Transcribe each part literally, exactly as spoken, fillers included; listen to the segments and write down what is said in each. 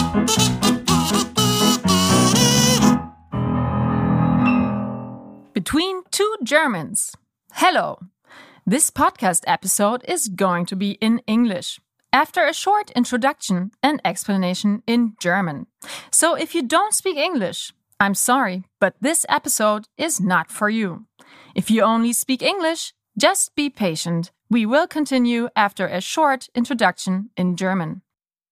Between Two Germans. Hello. This podcast episode is going to be in English, after a short introduction and explanation in German. So if you don't speak English, I'm sorry, but this episode is not for you. If you only speak English, just be patient. We will continue after a short introduction in German.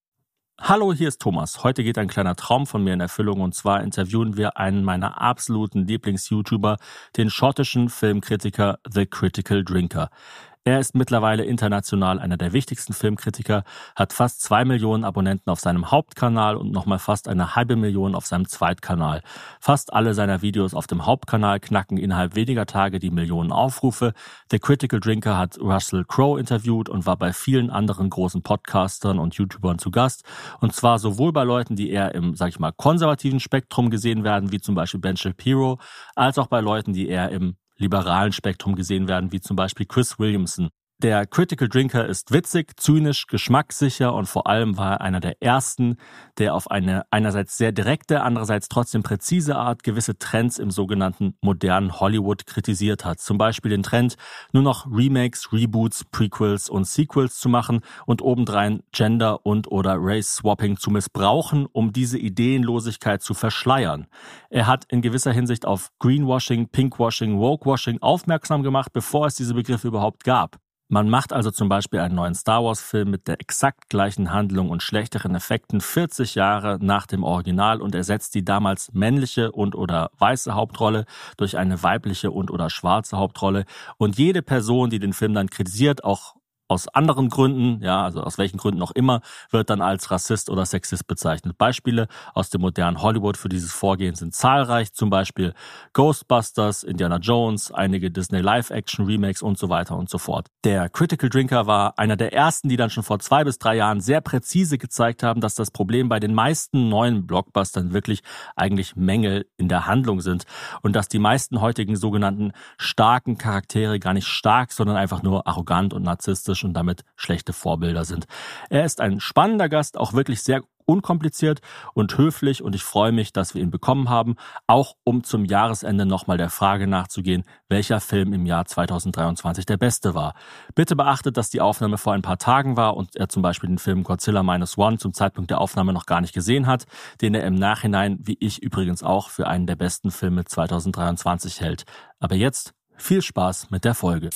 Hallo, hier ist Thomas. Heute geht ein kleiner Traum von mir in Erfüllung und zwar interviewen wir einen meiner absoluten Lieblings-YouTuber, den schottischen Filmkritiker The Critical Drinker. Er ist mittlerweile international einer der wichtigsten Filmkritiker, hat fast zwei Millionen Abonnenten auf seinem Hauptkanal und nochmal fast eine halbe Million auf seinem Zweitkanal. Fast alle seiner Videos auf dem Hauptkanal knacken innerhalb weniger Tage die Millionen Aufrufe. The Critical Drinker hat Russell Crowe interviewt und war bei vielen anderen großen Podcastern und YouTubern zu Gast. Und zwar sowohl bei Leuten, die eher im, sag ich mal, konservativen Spektrum gesehen werden, wie zum Beispiel Ben Shapiro, als auch bei Leuten, die eher im liberalen Spektrum gesehen werden, wie zum Beispiel Chris Williamson. Der Critical Drinker ist witzig, zynisch, geschmackssicher und vor allem war er einer der ersten, der auf eine einerseits sehr direkte, andererseits trotzdem präzise Art gewisse Trends im sogenannten modernen Hollywood kritisiert hat. Zum Beispiel den Trend, nur noch Remakes, Reboots, Prequels und Sequels zu machen und obendrein Gender- und oder Race-Swapping zu missbrauchen, um diese Ideenlosigkeit zu verschleiern. Er hat in gewisser Hinsicht auf Greenwashing, Pinkwashing, Wokewashing aufmerksam gemacht, bevor es diese Begriffe überhaupt gab. Man macht also zum Beispiel einen neuen Star-Wars-Film mit der exakt gleichen Handlung und schlechteren Effekten vierzig Jahre nach dem Original und ersetzt die damals männliche und oder weiße Hauptrolle durch eine weibliche und oder schwarze Hauptrolle. Und jede Person, die den Film dann kritisiert, auch aus anderen Gründen, ja, also aus welchen Gründen auch immer, wird dann als Rassist oder Sexist bezeichnet. Beispiele aus dem modernen Hollywood für dieses Vorgehen sind zahlreich, zum Beispiel Ghostbusters, Indiana Jones, einige Disney Live-Action-Remakes und so weiter und so fort. Der Critical Drinker war einer der ersten, die dann schon vor zwei bis drei Jahren sehr präzise gezeigt haben, dass das Problem bei den meisten neuen Blockbustern wirklich eigentlich Mängel in der Handlung sind und dass die meisten heutigen sogenannten starken Charaktere gar nicht stark, sondern einfach nur arrogant und narzisstisch und damit schlechte Vorbilder sind. Er ist ein spannender Gast, auch wirklich sehr unkompliziert und höflich und ich freue mich, dass wir ihn bekommen haben, auch um zum Jahresende nochmal der Frage nachzugehen, welcher Film im Jahr zweitausenddreiundzwanzig der beste war. Bitte beachtet, dass die Aufnahme vor ein paar Tagen war und er zum Beispiel den Film Godzilla Minus One zum Zeitpunkt der Aufnahme noch gar nicht gesehen hat, den er im Nachhinein, wie ich übrigens auch, für einen der besten Filme zweitausenddreiundzwanzig hält. Aber jetzt viel Spaß mit der Folge.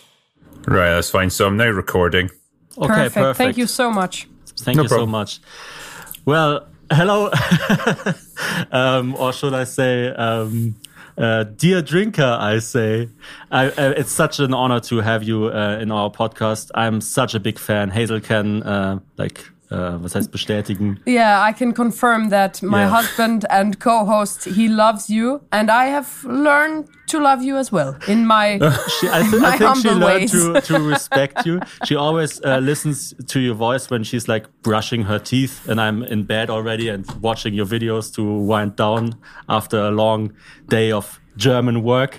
Right, that's fine. So I'm now recording. Okay, perfect. perfect. Thank you so much. Thank No you problem. so much. Well, hello, um, or should I say, um, uh, dear drinker, I say. I, uh, it's such an honor to have you uh, in our podcast. I'm such a big fan. Hazel can, uh, like, uh, was heißt bestätigen? Yeah, I can confirm that my Yeah. husband and co-host, he loves you, and I have learned to love you as well in my She, I, th- my I think she humble learned ways. to, to respect you. She always uh, listens to your voice when she's like brushing her teeth and I'm in bed already and watching your videos to wind down after a long day of German work.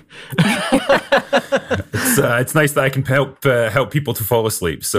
It's, uh, it's nice that I can help uh, help people to fall asleep. So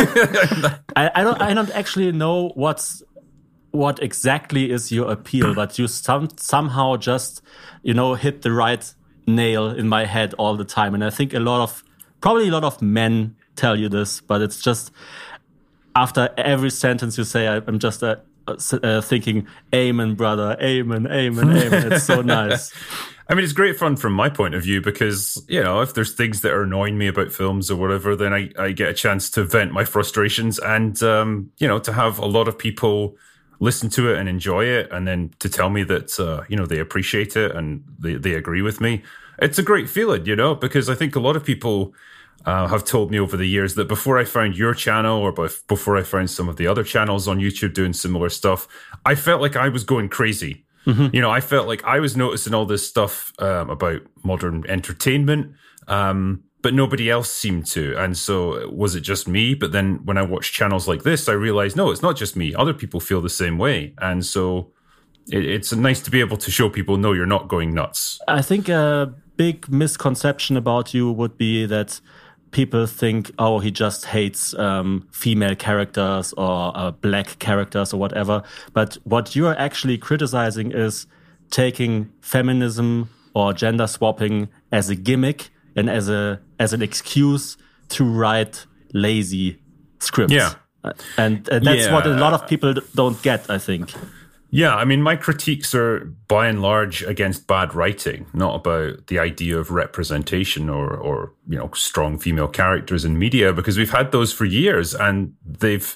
I, I don't I don't actually know what's what exactly is your appeal, but you some, somehow just, you know, hit the right nail in my head all the time. And I think a lot of, probably a lot of men tell you this, but it's just after every sentence you say, I, I'm just uh, uh, thinking, amen, brother, amen, amen, amen. It's so nice. I mean, it's great fun from my point of view because, you know, if there's things that are annoying me about films or whatever, then I, I get a chance to vent my frustrations and, um, you know, to have a lot of people listen to it and enjoy it and then to tell me that, uh, you know, they appreciate it and they, they agree with me. It's a great feeling, you know, because I think a lot of people uh, have told me over the years that before I found your channel or before I found some of the other channels on YouTube doing similar stuff, I felt like I was going crazy. Mm-hmm. You know, I felt like I was noticing all this stuff um, about modern entertainment, um, but nobody else seemed to. And so was it just me? But then when I watch channels like this, I realized, no, it's not just me. Other people feel the same way. And so it, it's nice to be able to show people, no, you're not going nuts. I think a big misconception about you would be that people think, oh, he just hates um, female characters or uh, black characters or whatever. But what you're actually criticizing is taking feminism or gender swapping as a gimmick and as a as an excuse to write lazy scripts. Yeah. Uh, and uh, that's yeah. what a lot of people don't get, I think. Yeah, I mean, my critiques are by and large against bad writing, not about the idea of representation or, or you know, strong female characters in media, because we've had those for years, and they've,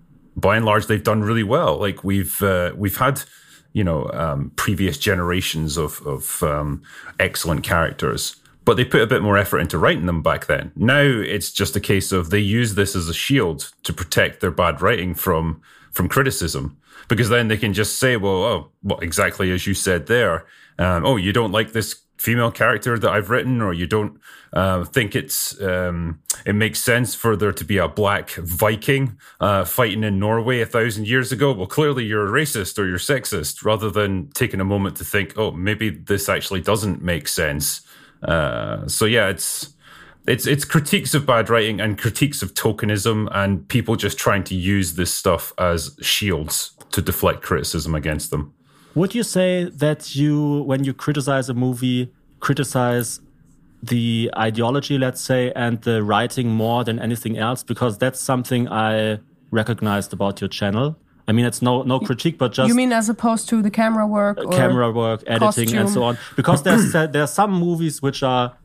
by and large, they've done really well. Like we've uh, we've had, you know, um, previous generations of of um, excellent characters, but they put a bit more effort into writing them back then. Now it's just a case of they use this as a shield to protect their bad writing from from criticism. Because then they can just say, well, oh, well, exactly as you said there. Um, oh, you don't like this female character that I've written, or you don't uh, think it's um, it makes sense for there to be a black Viking uh, fighting in Norway a thousand years ago. Well, clearly you're a racist or you're sexist, rather than taking a moment to think, oh, maybe this actually doesn't make sense. Uh, so yeah, it's it's it's critiques of bad writing and critiques of tokenism and people just trying to use this stuff as shields to deflect criticism against them. Would you say that you, when you criticize a movie, criticize the ideology, let's say, and the writing more than anything else? Because that's something I recognized about your channel. I mean, it's no no critique, but just... You mean as opposed to the camera work? Or camera work, editing, costume. and so on. Because there's there are some movies which are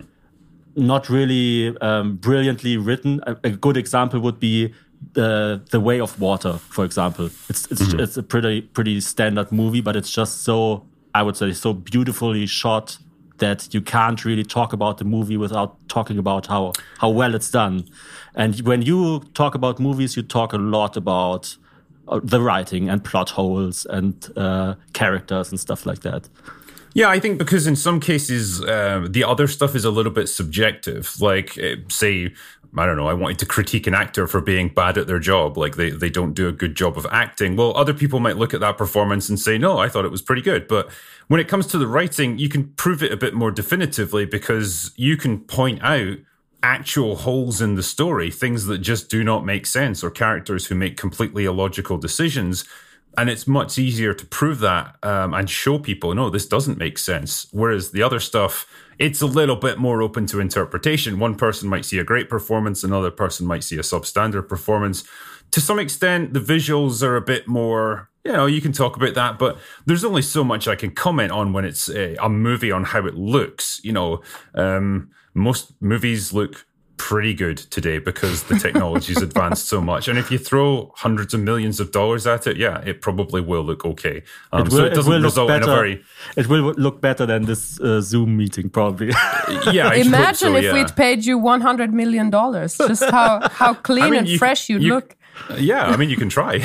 not really um, brilliantly written. A, a good example would be The The Way of Water, for example. It's it's mm-hmm. it's a pretty pretty standard movie, but it's just so, I would say, so beautifully shot that you can't really talk about the movie without talking about how how well it's done. And when you talk about movies, you talk a lot about uh, the writing and plot holes and uh, characters and stuff like that. Yeah, I think because in some cases, uh, the other stuff is a little bit subjective. Like, uh, say, I don't know, I wanted to critique an actor for being bad at their job. Like, they, they don't do a good job of acting. Well, other people might look at that performance and say, no, I thought it was pretty good. But when it comes to the writing, you can prove it a bit more definitively because you can point out actual holes in the story, things that just do not make sense, or characters who make completely illogical decisions. And it's much easier to prove that um, and show people, no, this doesn't make sense. Whereas the other stuff, it's a little bit more open to interpretation. One person might see a great performance, another person might see a substandard performance. To some extent, the visuals are a bit more, you know, you can talk about that, but there's only so much I can comment on when it's a, a movie on how it looks. You know, um, most movies look pretty good today because the technology's advanced so much. And if you throw hundreds of millions of dollars at it, yeah, it probably will look okay. Um, it will, so it doesn't it result better, in a very... It will look better than this uh, Zoom meeting, probably. Yeah, I Imagine so, if yeah. we'd paid you one hundred million dollars. Just how, how clean I mean, and you, fresh you'd you, look. Yeah, I mean, you can try.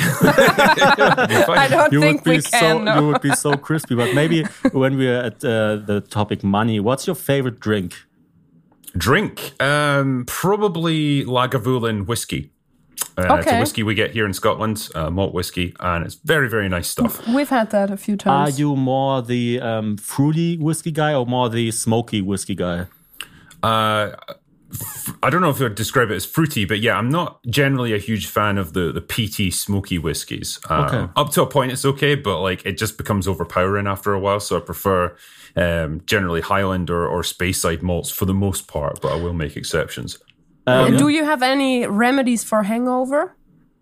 I don't you think we so, can. No. You would be so crispy. But maybe when we're at uh, the topic money, what's your favorite drink? Drink? Um, probably Lagavulin whiskey. Uh, okay. It's a whiskey we get here in Scotland, uh, malt whiskey, and it's very, very nice stuff. We've had that a few times. Are you more the um, fruity whiskey guy or more the smoky whiskey guy? Uh, I don't know if I'd describe it as fruity, but yeah, I'm not generally a huge fan of the, the peaty, smoky whiskies. Um, okay. Up to a point, it's okay, but like it just becomes overpowering after a while. So I prefer um, generally Highland or, or Speyside malts for the most part, but I will make exceptions. Um, Do you have any remedies for hangover?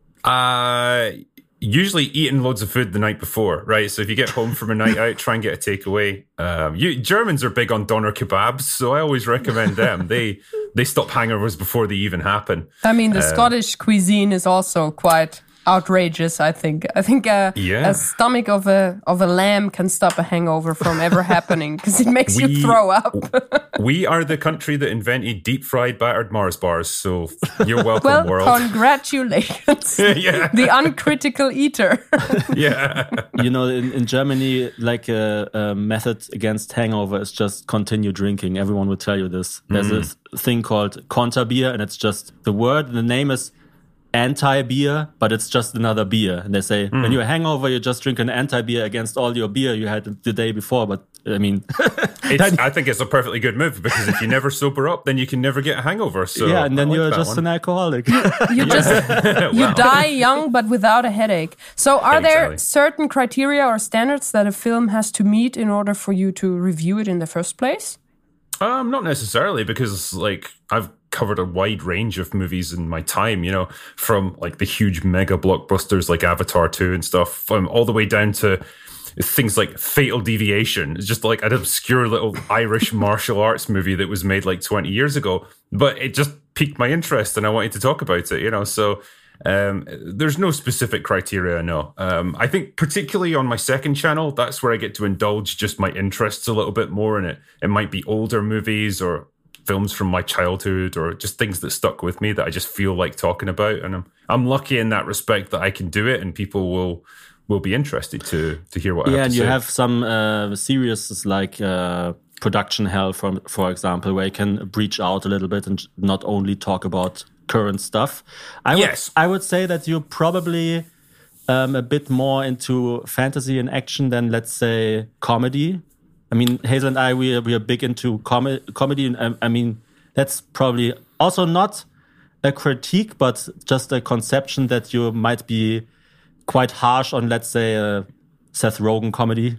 Uh, usually eating loads of food the night before, right? So if you get home from a night out, try and get a takeaway. Um, you, Germans are big on doner kebabs, so I always recommend them. They they stop hangovers before they even happen. I mean, the um, Scottish cuisine is also quite outrageous. I think. I think a, yeah. a stomach of a of a lamb can stop a hangover from ever happening because it makes we, you throw up. We are the country that invented deep fried battered Mars bars, so you're welcome, well, world. Congratulations, yeah. The uncritical eater. Yeah, you know, in, in Germany, like a, a method against hangover is just continue drinking. Everyone will tell you this. There's mm. a thing called Konterbier, and it's just the word. The name is anti-beer, but it's just another beer. And they say, mm. when you're a hangover, you just drink an anti-beer against all your beer you had the day before. But I mean, it's, I think it's a perfectly good move because if you never sober up, then you can never get a hangover. So yeah, and then like you're just one. an alcoholic. You just you Wow. die young but without a headache. So are there Exactly. certain criteria or standards that a film has to meet in order for you to review it in the first place? Um, not necessarily, because like I've covered a wide range of movies in my time, you know, from like the huge mega blockbusters like Avatar two and stuff, um, all the way down to things like Fatal Deviation. It's just like an obscure little Irish martial arts movie that was made like twenty years ago, but it just piqued my interest and I wanted to talk about it, you know, so um, there's no specific criteria, no. Um, I think particularly on my second channel, that's where I get to indulge just my interests a little bit more in it. It might be older movies or films from my childhood or just things that stuck with me that I just feel like talking about. And I'm, I'm lucky in that respect that I can do it and people will will be interested to to hear what I Yeah, have and to you say. have some uh, series like uh, Production Hell, for, for example, where you can breach out a little bit and not only talk about current stuff. I Yes. would, I would say that you're probably um, a bit more into fantasy and action than, let's say, comedy. I mean, Hazel and I, we are, we are big into com- comedy. And I, I mean, that's probably also not a critique, but just a conception that you might be quite harsh on, let's say, a Seth Rogen comedy.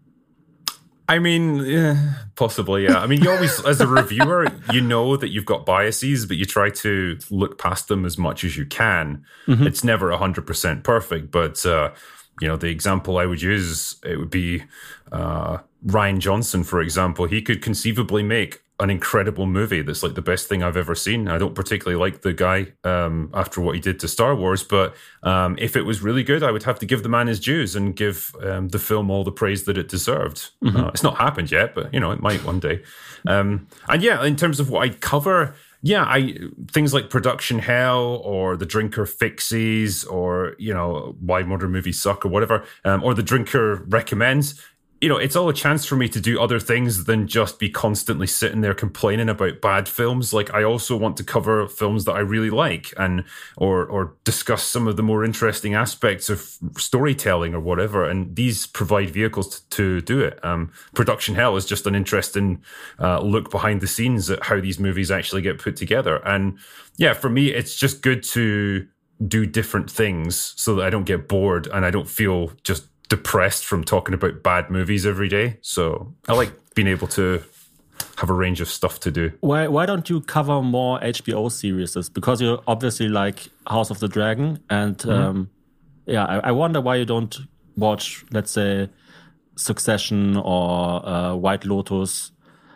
I mean, yeah, possibly, yeah. I mean, you always, as a reviewer, you know that you've got biases, but you try to look past them as much as you can. Mm-hmm. It's never one hundred percent perfect, but, uh, you know, the example I would use, it would be uh, Rian Johnson, for example. He could conceivably make an incredible movie that's like the best thing I've ever seen. I don't particularly like the guy um, after what he did to Star Wars, but um, if it was really good, I would have to give the man his dues and give um, the film all the praise that it deserved. Mm-hmm. Uh, it's not happened yet, but, you know, it might one day. Um, and yeah, in terms of what I cover, yeah, I things like Production Hell or The Drinker Fixies or, you know, Why Modern Movies Suck or whatever, um, or The Drinker Recommends, you know, it's all a chance for me to do other things than just be constantly sitting there complaining about bad films. Like, I also want to cover films that I really like and or or discuss some of the more interesting aspects of storytelling or whatever. And these provide vehicles to, to do it. Um, Production Hell is just an interesting uh, look behind the scenes at how these movies actually get put together. And yeah, for me, it's just good to do different things so that I don't get bored and I don't feel just depressed from talking about bad movies every day. So I like being able to have a range of stuff to do. Why why don't you cover more H B O series? Because you obviously like House of the Dragon, and mm-hmm. um, yeah, I, I wonder why you don't watch, let's say, Succession or uh, White Lotus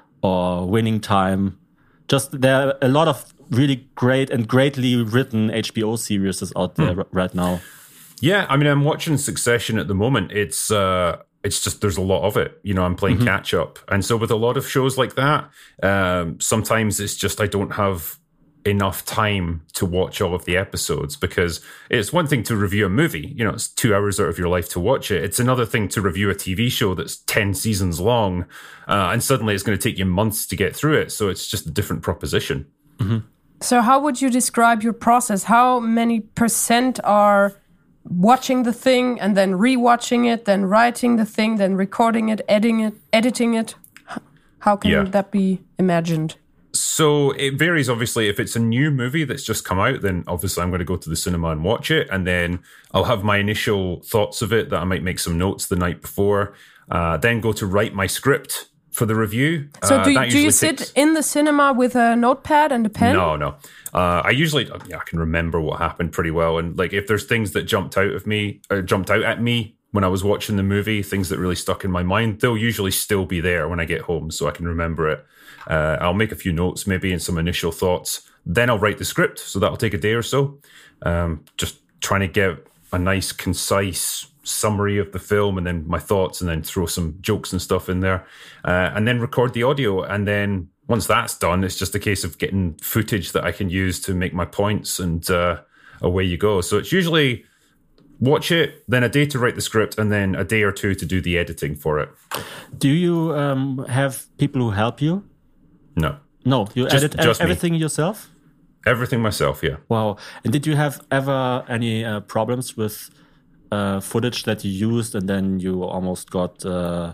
or Winning Time. Just there are a lot of really great and greatly written H B O series out there mm. right now. Yeah, I mean, I'm watching Succession at the moment. It's uh, it's just there's a lot of it. You know, I'm playing mm-hmm. catch up, and so with a lot of shows like that, um, sometimes it's just I don't have enough time to watch all of the episodes, because it's one thing to review a movie. You know, it's two hours out of your life to watch it. It's another thing to review a T V show that's ten seasons long, uh, and suddenly it's going to take you months to get through it. So it's just a different proposition. Mm-hmm. So how would you describe your process? How many percent are watching the thing and then rewatching it, then writing the thing, then recording it, editing it, editing it? How can yeah. that be imagined? So it varies, obviously. If it's a new movie that's just come out, then obviously I'm going to go to the cinema and watch it. And then I'll have my initial thoughts of it that I might make some notes the night before, uh, then go to write my script for the review. So uh, do, you, do you sit takes... in the cinema with a notepad and a pen? No, no. Uh, I usually, yeah, I can remember what happened pretty well. And like, if there's things that jumped out of me, or jumped out at me when I was watching the movie, things that really stuck in my mind, they'll usually still be there when I get home, so I can remember it. Uh, I'll make a few notes, maybe, and some initial thoughts. Then I'll write the script, so that'll take a day or so. Um, just trying to get a nice, concise summary of the film, and then my thoughts, and then throw some jokes and stuff in there, uh, and then record the audio. And then once that's done, it's just a case of getting footage that I can use to make my points, and uh, away you go. So it's usually watch it, then a day to write the script, and then a day or two to do the editing for it. Do you um, have people who help you? No. No, you just, edit just everything me. yourself? Everything myself, yeah. Wow. And did you have ever any uh, problems with uh, footage that you used and then you almost got uh,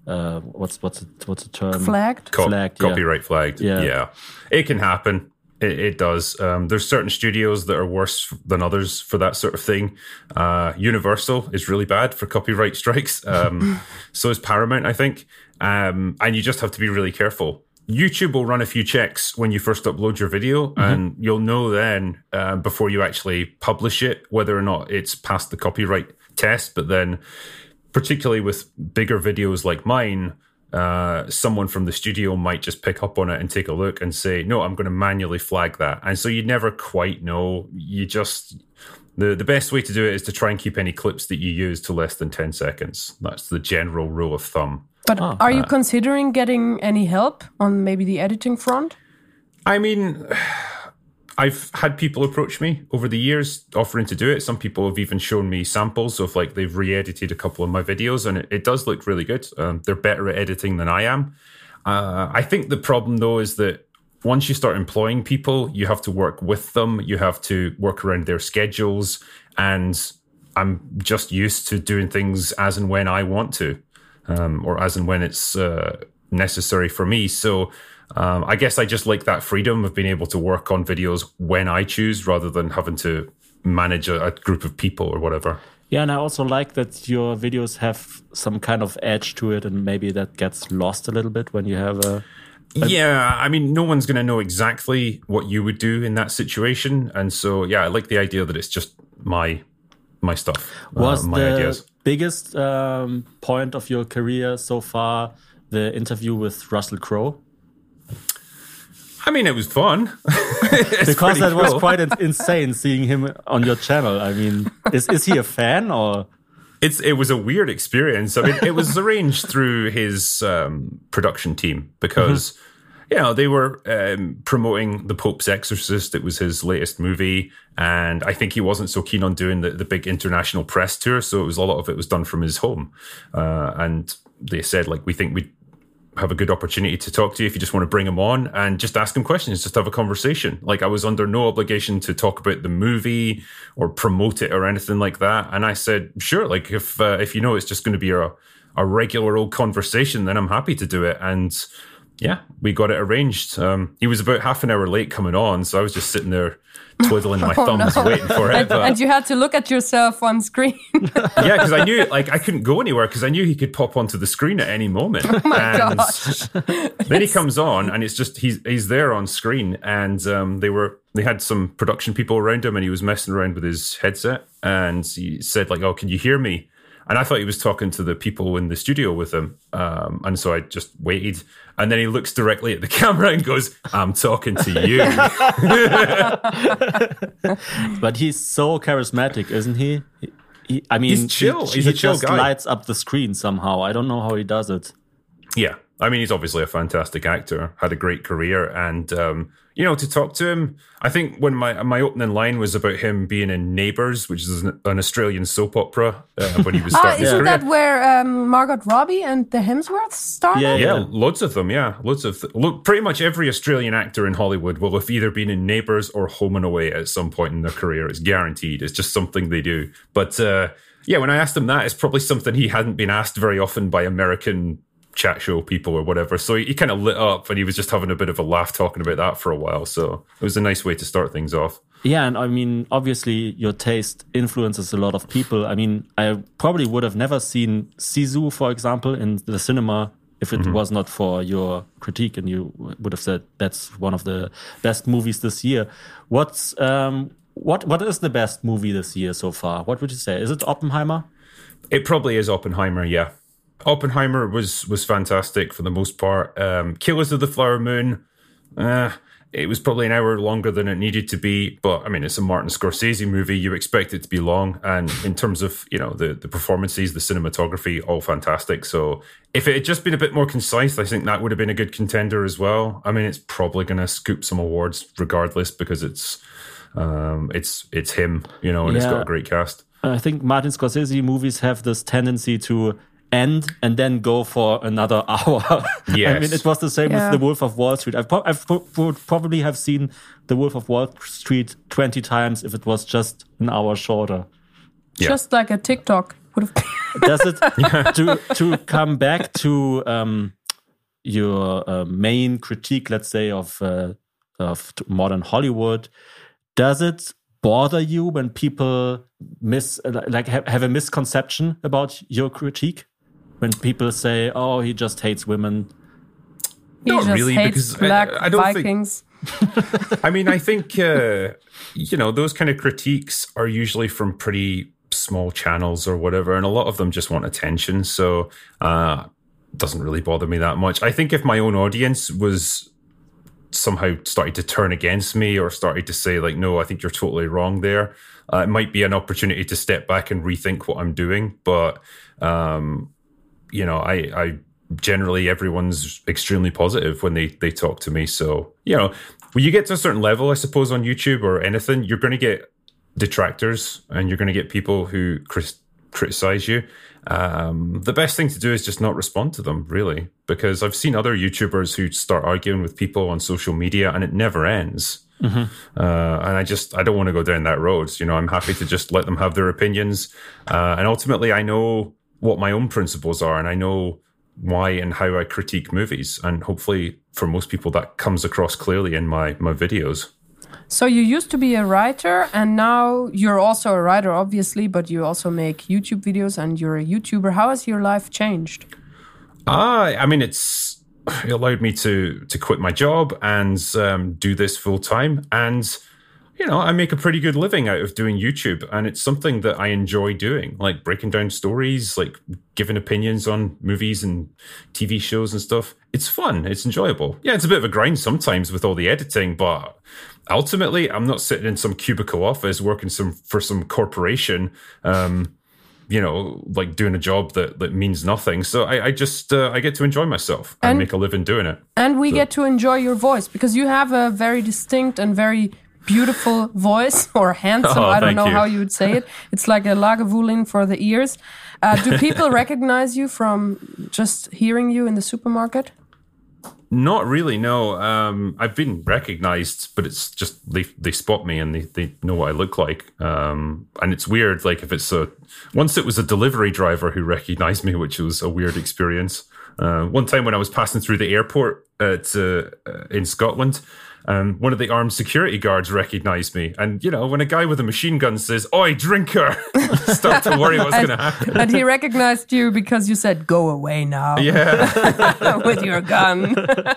uh, what's what's the, what's the term? Flagged. Co- Flagged, yeah. Copyright flagged. Yeah. Yeah, it can happen. It, it does. Um, there's certain studios that are worse than others for that sort of thing. Uh, Universal is really bad for copyright strikes. Um, so is Paramount, I think. Um, and you just have to be really careful. YouTube will run a few checks when you first upload your video, mm-hmm. and you'll know then uh, before you actually publish it whether or not it's passed the copyright test. But then, particularly with bigger videos like mine, uh, someone from the studio might just pick up on it and take a look and say, no, I'm going to manually flag that. And so you never quite know. You just... The, the best way to do it is to try and keep any clips that you use to less than ten seconds. That's the general rule of thumb. But oh, are you uh, considering getting any help on maybe the editing front? I mean, I've had people approach me over the years offering to do it. Some people have even shown me samples of like they've re-edited a couple of my videos, and it, it does look really good. Um, they're better at editing than I am. Uh, I think the problem though is that once you start employing people, you have to work with them. You have to work around their schedules. And I'm just used to doing things as and when I want to, um, or as and when it's uh, necessary for me. So um, I guess I just like that freedom of being able to work on videos when I choose rather than having to manage a, a group of people or whatever. Yeah, and I also like that your videos have some kind of edge to it, and maybe that gets lost a little bit when you have a... Yeah, I mean, no one's going to know exactly what you would do in that situation. And so, yeah, I like the idea that it's just my my stuff, Was uh, my the ideas. biggest um, point of your career so far the interview with Russell Crowe? I mean, it was fun. Because that cool. was quite insane seeing him on your channel. I mean, is is he a fan or... It's it was a weird experience. I mean, it was arranged through his um, production team because, mm-hmm. you know, they were um, promoting The Pope's Exorcist. It was his latest movie, and I think he wasn't so keen on doing the, the big international press tour. So it was a lot of it was done from his home, uh, and they said like, we think we'd have a good opportunity to talk to you if you just want to bring him on and just ask him questions, just have a conversation. Like I was under no obligation to talk about the movie or promote it or anything like that. And I said, sure, like if uh, if you know it's just going to be a, a regular old conversation, then I'm happy to do it. And yeah, we got it arranged. Um, he was about half an hour late coming on, so I was just sitting there twiddling my oh, thumbs no. waiting for it. And, but, and you had to look at yourself on screen. yeah, because I knew like I couldn't go anywhere because I knew he could pop onto the screen at any moment. Oh my and gosh. Then he comes on and it's just he's he's there on screen, and um, they were they had some production people around him, and he was messing around with his headset, and he said like, "Oh, can you hear me?" And I thought he was talking to the people in the studio with him. Um, and so I just waited. And then he looks directly at the camera and goes, I'm talking to you. But he's so charismatic, isn't he? he, he I mean, he's chill. He, he's he a chill just guy. lights up the screen somehow. I don't know how he does it. Yeah. I mean, he's obviously a fantastic actor, had a great career. And, um, you know, to talk to him, I think when my my opening line was about him being in Neighbours, which is an, an Australian soap opera, uh, when he was Ah, starting his isn't career. that where um, Margot Robbie and the Hemsworths started? Yeah, Yeah, loads of them, yeah. Loads of... Th- look, pretty much every Australian actor in Hollywood will have either been in Neighbours or Home and Away at some point in their career. It's guaranteed. It's just something they do. But, uh, yeah, when I asked him that, it's probably something he hadn't been asked very often by American chat show people or whatever. So he, he kind of lit up and he was just having a bit of a laugh talking about that for a while. So it was a nice way to start things off. Yeah, and I mean, obviously your taste influences a lot of people. I mean, I probably would have never seen Sisu, for example, in the cinema if it mm-hmm. was not for your critique, and you would have said that's one of the best movies this year. What's um, what what is the best movie this year so far? What would you say? Is it Oppenheimer? It probably is Oppenheimer, yeah. Oppenheimer was was fantastic for the most part. Um, Killers of the Flower Moon, uh, it was probably an hour longer than it needed to be. But I mean, it's a Martin Scorsese movie. You expect it to be long. And in terms of, you know, the, the performances, the cinematography, all fantastic. So if it had just been a bit more concise, I think that would have been a good contender as well. I mean, it's probably going to scoop some awards regardless because it's um, it's it's him, you know, and yeah. It's got a great cast. I think Martin Scorsese movies have this tendency to end and then go for another hour. Yes. I mean, it was the same yeah. with The Wolf of Wall Street. I pro- would probably have seen The Wolf of Wall Street twenty times if it was just an hour shorter. Yeah. Just like a TikTok would have been. Does it to to come back to um, your uh, main critique, let's say, of uh, of modern Hollywood? Does it bother you when people miss like have, have a misconception about your critique? When people say, "Oh, he just hates women." He Not just really, hates because black I, I don't Vikings. think. I mean, I think uh, you know those kind of critiques are usually from pretty small channels or whatever, and a lot of them just want attention. So uh, it doesn't really bother me that much. I think if my own audience was somehow started to turn against me or started to say like, "No, I think you're totally wrong there," uh, it might be an opportunity to step back and rethink what I'm doing. But um, you know, I. I generally everyone's extremely positive when they, they talk to me. So, you know, when you get to a certain level, I suppose, on YouTube or anything, you're going to get detractors and you're going to get people who crit- criticize you. Um, the best thing to do is just not respond to them, really, because I've seen other YouTubers who start arguing with people on social media and it never ends. Mm-hmm. Uh, and I just, I don't want to go down that road. You know, I'm happy to just let them have their opinions. Uh, and ultimately, I know what my own principles are and I know why and how I critique movies. And hopefully for most people that comes across clearly in my, my videos. So you used to be a writer and now you're also a writer, obviously, but you also make YouTube videos and you're a YouTuber. How has your life changed? Uh, I mean, it's it allowed me to, to quit my job and um, do this full time. And you know, I make a pretty good living out of doing YouTube, and it's something that I enjoy doing, like breaking down stories, like giving opinions on movies and T V shows and stuff. It's fun. It's enjoyable. Yeah, it's a bit of a grind sometimes with all the editing, but ultimately, I'm not sitting in some cubicle office working some for some corporation, um, you know, like doing a job that, that means nothing. So I, I just, uh, I get to enjoy myself and, and make a living doing it. And we so. get to enjoy your voice because you have a very distinct and very beautiful voice, or handsome, oh, I don't know you. how you would say it. It's like a Lagavulin for the ears. Uh, do people recognize you from just hearing you in the supermarket? Not really, no. Um, I've been recognized, but it's just they they spot me and they, they know what I look like. Um, and it's weird, like if it's a... Once it was a delivery driver who recognized me, which was a weird experience. Uh, one time when I was passing through the airport at, uh, in Scotland, Um, one of the armed security guards recognized me. And, you know, when a guy with a machine gun says, "Oi, drinker," start to worry what's going to happen. And he recognized you because you said, "Go away now." Yeah. With your gun.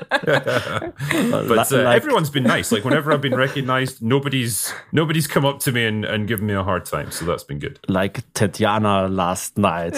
But uh, everyone's been nice. Like, whenever I've been recognized, nobody's nobody's come up to me and, and given me a hard time. So that's been good. Like Tatiana last night.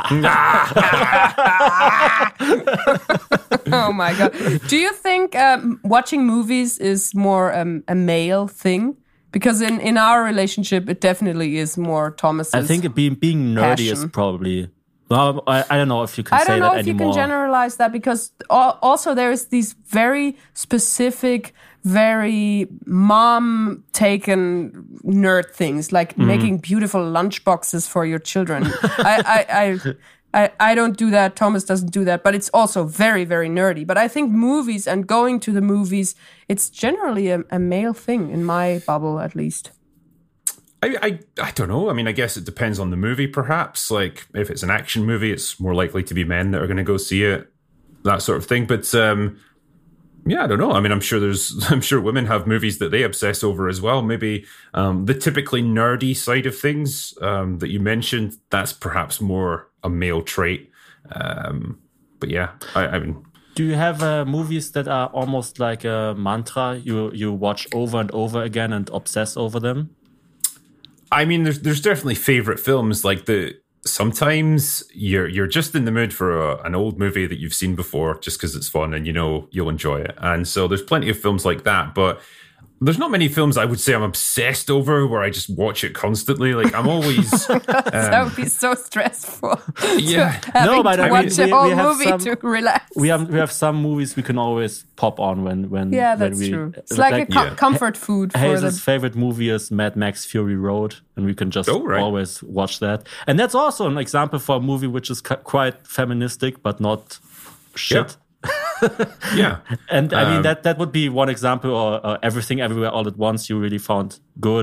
Oh, my God. Do you think um, watching movies is more um, a male thing? Because in, in our relationship, it definitely is more Thomas's I think being being nerdy passion. is probably... Well, I, I don't know if you can I say that don't know if anymore. you can generalize that because al- also there is these very specific, very mom-taken nerd things, like mm-hmm. making beautiful lunchboxes for your children. I, I, I, I, I don't do that. Thomas doesn't do that. But it's also very, very nerdy. But I think movies and going to the movies, it's generally a, a male thing in my bubble, at least. I, I I don't know. I mean, I guess it depends on the movie, perhaps. Like, if it's an action movie, it's more likely to be men that are going to go see it, that sort of thing. But um, yeah, I don't know. I mean, I'm sure there's, I'm sure women have movies that they obsess over as well. Maybe um, the typically nerdy side of things um, that you mentioned, that's perhaps more a male trait. Um, but yeah, I, I mean. Do you have uh, movies that are almost like a mantra you you watch over and over again and obsess over them? I mean, there's there's definitely favorite films. Like the sometimes you're you're just in the mood for a, an old movie that you've seen before, just because it's fun and you know you'll enjoy it. And so there's plenty of films like that, but there's not many films I would say I'm obsessed over where I just watch it constantly. Like I'm always um, that would be so stressful. Yeah, no, but to I mean, watch we, a whole we have movie some, to relax. We have we have some movies we can always pop on when when yeah, that's when we, true. It's like, like a com- yeah. comfort food for Hayes' the favorite movie is Mad Max Fury Road, and we can just oh, right. always watch that. And that's also an example for a movie which is cu- quite feministic, but not shit. Yeah. Yeah, and I mean um, that that would be one example, or, or Everything Everywhere All at Once you really found good,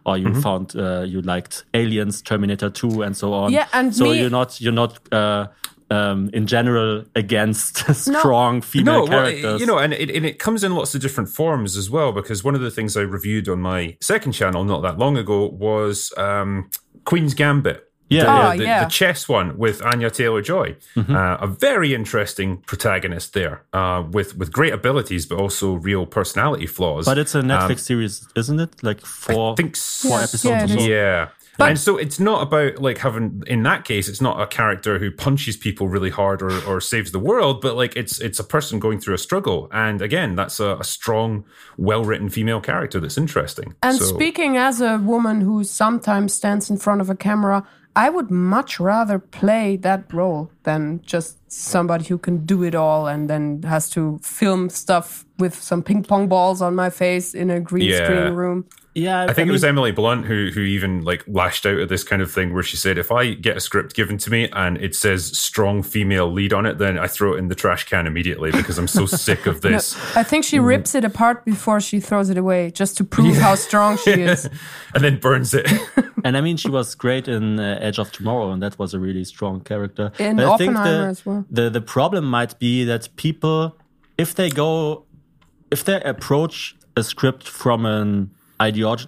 or you Mm-hmm. found uh, you liked Aliens, Terminator two, and so on. Yeah, and so me- you're not you're not uh, um, in general against strong female No, well, characters. you know, and it, and it comes in lots of different forms as well, because one of the things I reviewed on my second channel not that long ago was um, Queen's Gambit. Yeah, the, Oh, the, yeah. the chess one with Anya Taylor-Joy. Mm-hmm. Uh, a very interesting protagonist there, uh, with with great abilities, but also real personality flaws. But it's a Netflix Um, series, isn't it? Like four, I think so. four Yes, episodes yeah, or it so. is. Yeah. But- and so it's not about like having, in that case, it's not a character who punches people really hard or, or saves the world, but like it's it's a person going through a struggle. And again, that's a, a strong, well-written female character that's interesting. And So- speaking as a woman who sometimes stands in front of a camera, I would much rather play that role than just somebody who can do it all and then has to film stuff with some ping pong balls on my face in a green Yeah. screen room. Yeah, I think mean, it was Emily Blunt who who even like lashed out at this kind of thing, where she said, if I get a script given to me and it says strong female lead on it, then I throw it in the trash can immediately because I'm so sick of this. I think she rips it apart before she throws it away, just to prove how strong she is. And then burns it. And I mean, she was great in uh, Edge of Tomorrow, and that was a really strong character. In But I think Oppenheimer the, as well. The the problem might be that people, if they go, if they approach a script from an ideolog-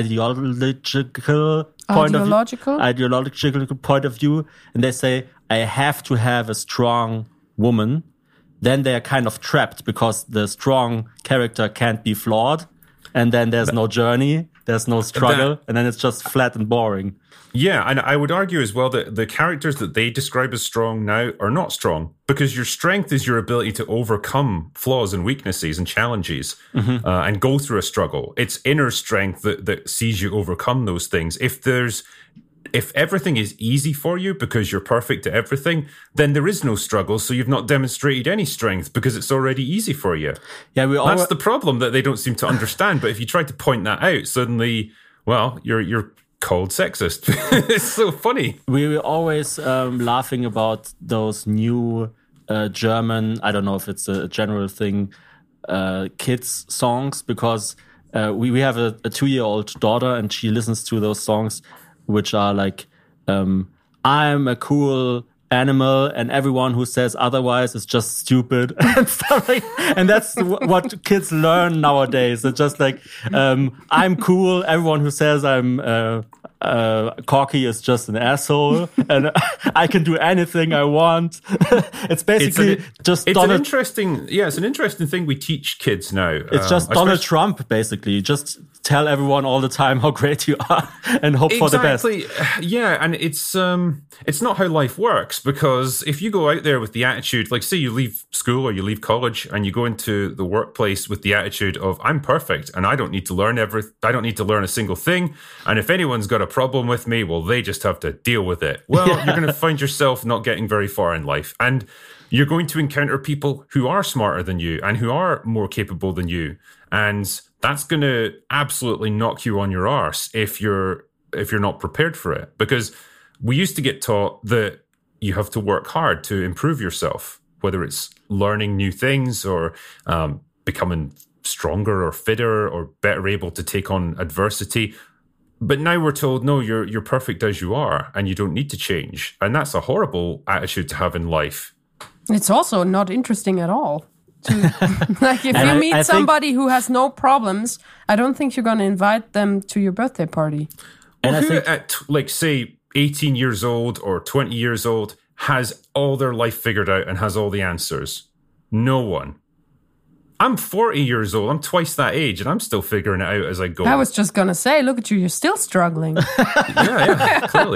ideological point Ideological? of view, ideological point of view, and they say, I have to have a strong woman, then they are kind of trapped because the strong character can't be flawed, and then there's no journey, there's no struggle, That- and then it's just flat and boring. Yeah, and I would argue as well that the characters that they describe as strong now are not strong, because your strength is your ability to overcome flaws and weaknesses and challenges, uh, and go through a struggle. It's inner strength that, that sees you overcome those things. If there's if everything is easy for you because you're perfect at everything, then there is no struggle. So you've not demonstrated any strength because it's already easy for you. Yeah, we all That's the problem that they don't seem to understand. But if you try to point that out, suddenly, well, you're you're called sexist. It's so funny. we were always um, laughing about those new uh, German, I don't know if it's a general thing, uh, kids songs, because uh, we, we have a, a two-year-old daughter and she listens to those songs, which are like, um, I'm a cool animal and everyone who says otherwise is just stupid and stuff like, and that's w- what kids learn nowadays. It's just like, um, I'm cool. Everyone who says I'm, uh, uh, cocky is just an asshole and I can do anything I want. It's basically It's an, just it's Donald. an interesting, yeah, it's an interesting thing we teach kids now. It's just Um, Donald especially- Trump, basically. Just tell everyone all the time how great you are and hope for the best. Exactly. Yeah, and it's um it's not how life works, because if you go out there with the attitude, like say you leave school or you leave college and you go into the workplace with the attitude of I'm perfect and I don't need to learn every I don't need to learn a single thing, and if anyone's got a problem with me, well, they just have to deal with it. Well, Yeah. you're going to find yourself not getting very far in life, and you're going to encounter people who are smarter than you and who are more capable than you, and that's going to absolutely knock you on your arse if you're if you're not prepared for it. Because we used to get taught that you have to work hard to improve yourself, whether it's learning new things or um, becoming stronger or fitter or better able to take on adversity. But now we're told, no, you're you're perfect as you are and you don't need to change. And that's a horrible attitude to have in life. It's also not interesting at all. To, like if And you I- meet I think- somebody who has no problems, I don't think you're going to invite them to your birthday party. And I Who think at, like, say, eighteen years old or twenty years old has all their life figured out and has all the answers? No one. I'm forty years old. I'm twice that age, and I'm still figuring it out as I go. I was just going to say, look at you, you're still struggling. yeah, yeah, clearly.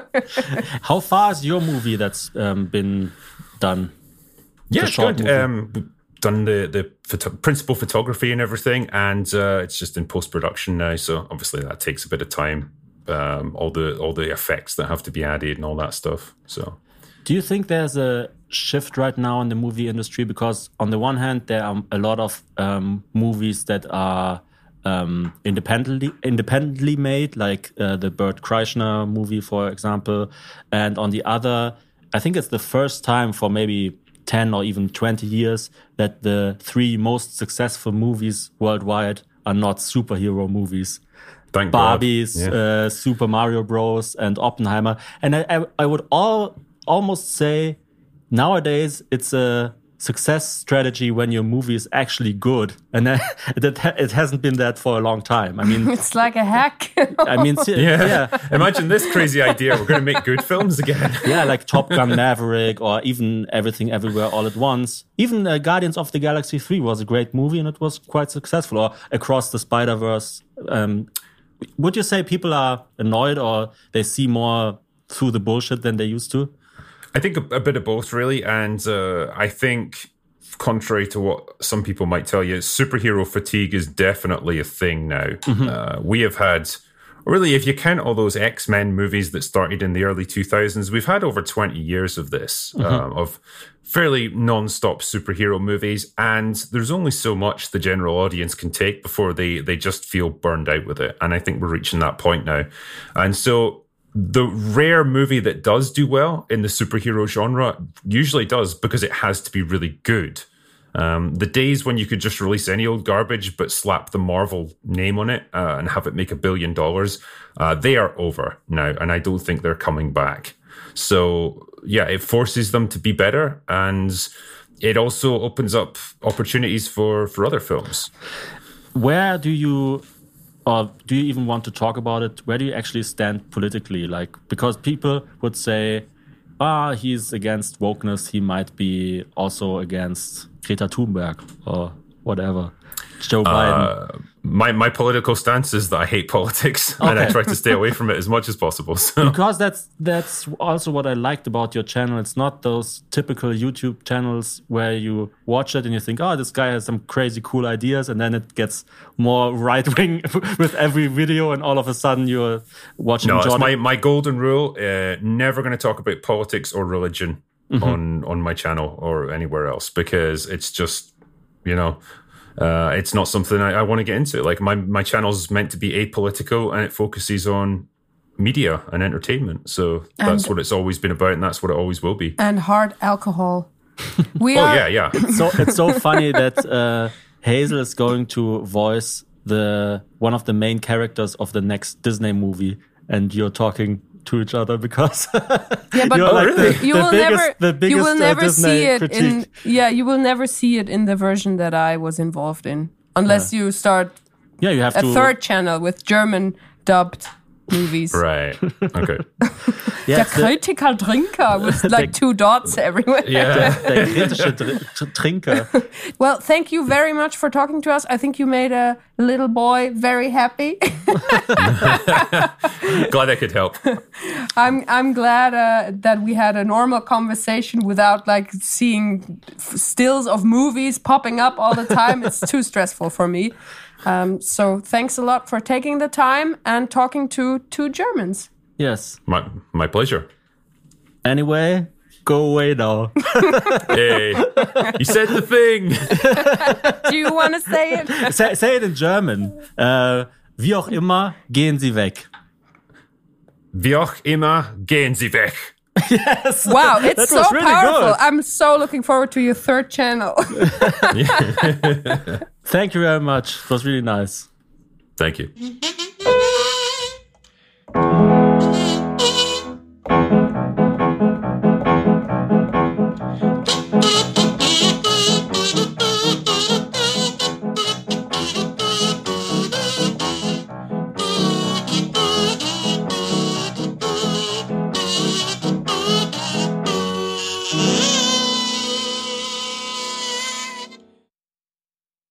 how far is your movie that's um, been done? Yeah, The it's short good. movie. Um, we've done the the photo- principal photography and everything, and uh, it's just in post production now. So obviously that takes a bit of time. Um, all the all the effects that have to be added and all that stuff. So Do you think there's a shift right now in the movie industry? Because on the one hand, there are a lot of um, movies that are um, independently independently made, like uh, the Bert Kreischer movie, for example. And on the other, I think it's the first time for maybe ten or even twenty years that the three most successful movies worldwide are not superhero movies. Thank Barbies, God. Yeah. uh, Super Mario Bros. And Oppenheimer. And I, I, I would all almost say nowadays it's a success strategy when your movie is actually good, and that, that it hasn't been that for a long time. I mean, it's like a hack. I mean, yeah. yeah. Imagine this crazy idea: we're going to make good films again. Yeah, like Top Gun Maverick, or even Everything Everywhere All at Once. Even uh, Guardians of the Galaxy three was a great movie, and it was quite successful. Or Across the Spider-Verse. Um, would you say people are annoyed, or they see more through the bullshit than they used to? I think a, a bit of both, really. And uh, I think, contrary to what some people might tell you, superhero fatigue is definitely a thing now. Mm-hmm. Uh, we have had, really, if you count all those X-Men movies that started in the early two thousands, we've had over twenty years of this, mm-hmm. um, of fairly non-stop superhero movies. And there's only so much the general audience can take before they, they just feel burned out with it. And I think we're reaching that point now. And so the rare movie that does do well in the superhero genre usually does because it has to be really good. Um, the days when you could just release any old garbage but slap the Marvel name on it uh, and have it make a billion dollars, uh, they are over now, and I don't think they're coming back. So, yeah, it forces them to be better, and it also opens up opportunities for, for other films. Where do you... Or do you even want to talk about it? Where do you actually stand politically? Like, because people would say, ah, he's against wokeness. He might be also against Greta Thunberg or whatever. Joe Biden. Uh, my my political stance is that I hate politics, okay. and I try to stay away from it as much as possible. So. Because that's that's also what I liked about your channel. It's not those typical YouTube channels where you watch it and you think, oh, this guy has some crazy cool ideas, and then it gets more right wing with every video, and all of a sudden you're watching. No, Jordan. it's my my golden rule: uh, never going to talk about politics or religion mm-hmm. on on my channel or anywhere else, because it's just, you know. Uh, it's not something I, I want to get into. Like my, my channel's meant to be apolitical, and it focuses on media and entertainment. So that's and, what it's always been about, and that's what it always will be. And hard alcohol. We oh are- yeah, yeah. It's so it's so funny that uh, Hazel is going to voice the one of the main characters of the next Disney movie, and you're talking to each other because yeah, but you're like really? the, you the will biggest, never the biggest, you will never uh, see it critique. in yeah you will never see it in the version that I was involved in unless yeah. you start yeah you have a to, third channel with German dubbed movies. Right. Okay. Yeah, Der Critical Drinker with like two dots everywhere. Yeah. Der kritische Dr- Trinker. Well, thank you very much for talking to us. I think you made a little boy very happy. Glad I could help. I'm I'm glad uh, that we had a normal conversation without like seeing f- stills of movies popping up all the time. It's too stressful for me. Um, so thanks a lot for taking the time and talking to two Germans. Yes. My my pleasure. Anyway, go away now. Hey, you said the thing. Do you want to say it? say, say it in German. Uh, wie auch immer, gehen Sie weg. Wie auch immer, gehen Sie weg. Yes. Wow, it's That so was really powerful. good. I'm so looking forward to your third channel. Thank you very much. It was really nice. Thank you.